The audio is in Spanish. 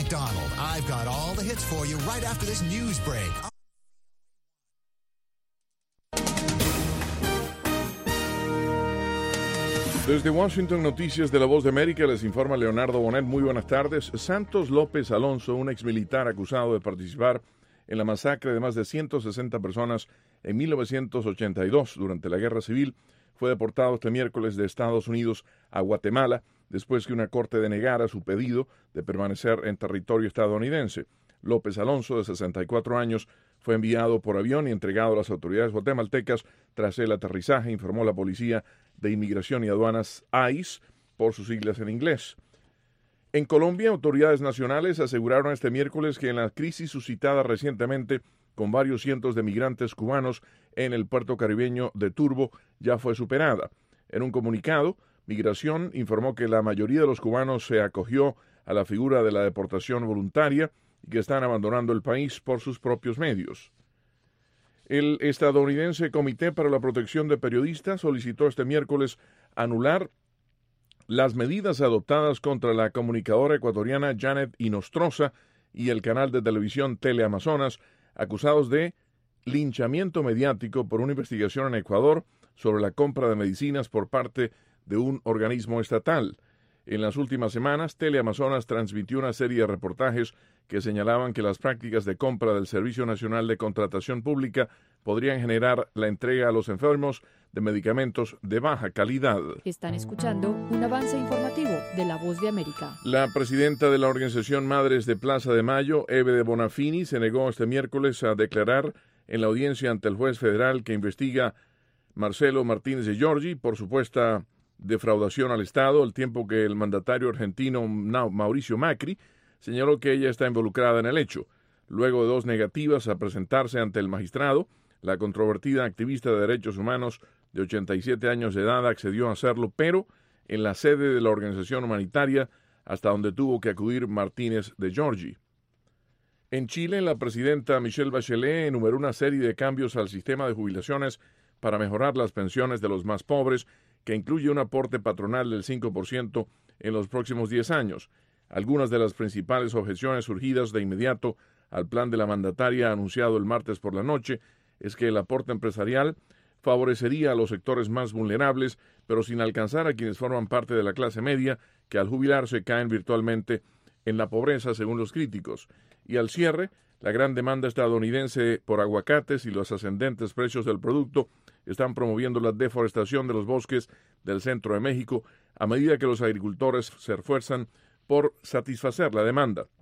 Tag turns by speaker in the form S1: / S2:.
S1: McDonald. I've got all the hits for you right after this news break.
S2: Desde Washington, Noticias de La Voz de América, les informa Leonardo Bonet. Muy buenas tardes. Santos López Alonso, un exmilitar acusado de participar en la masacre de más de 160 personas en 1982 durante la Guerra Civil, fue deportado este miércoles de Estados Unidos a Guatemala después que una corte denegara su pedido de permanecer en territorio estadounidense. López Alonso, de 64 años, fue enviado por avión y entregado a las autoridades guatemaltecas tras el aterrizaje, informó la Policía de Inmigración y Aduanas ICE, por sus siglas en inglés. En Colombia, autoridades nacionales aseguraron este miércoles que en la crisis suscitada recientemente con varios cientos de migrantes cubanos en el puerto caribeño de Turbo ya fue superada. En un comunicado, Migración informó que la mayoría de los cubanos se acogió a la figura de la deportación voluntaria y que están abandonando el país por sus propios medios. El estadounidense Comité para la Protección de Periodistas solicitó este miércoles anular las medidas adoptadas contra la comunicadora ecuatoriana Janet Inostroza y el canal de televisión Teleamazonas, acusados de linchamiento mediático por una investigación en Ecuador sobre la compra de medicinas por parte de un organismo estatal. En las últimas semanas, Teleamazonas transmitió una serie de reportajes que señalaban que las prácticas de compra del Servicio Nacional de Contratación Pública podrían generar la entrega a los enfermos de medicamentos de baja calidad.
S3: Están escuchando un avance informativo de La Voz de América.
S2: La presidenta de la organización Madres de Plaza de Mayo, Eve de Bonafini, se negó este miércoles a declarar en la audiencia ante el juez federal que investiga Marcelo Martínez de Giorgi por supuesta defraudación al Estado, al tiempo que el mandatario argentino Mauricio Macri señaló que ella está involucrada en el hecho. Luego de dos negativas a presentarse ante el magistrado, la controvertida activista de derechos humanos de 87 años de edad accedió a hacerlo, pero en la sede de la organización humanitaria, hasta donde tuvo que acudir Martínez de Giorgi. En Chile, la presidenta Michelle Bachelet enumeró una serie de cambios al sistema de jubilaciones para mejorar las pensiones de los más pobres, que incluye un aporte patronal del 5% en los próximos 10 años. Algunas de las principales objeciones surgidas de inmediato al plan de la mandataria anunciado el martes por la noche es que el aporte empresarial favorecería a los sectores más vulnerables, pero sin alcanzar a quienes forman parte de la clase media, que al jubilarse caen virtualmente en la pobreza, según los críticos. Y al cierre, la gran demanda estadounidense por aguacates y los ascendentes precios del producto están promoviendo la deforestación de los bosques del centro de México a medida que los agricultores se esfuerzan por satisfacer la demanda.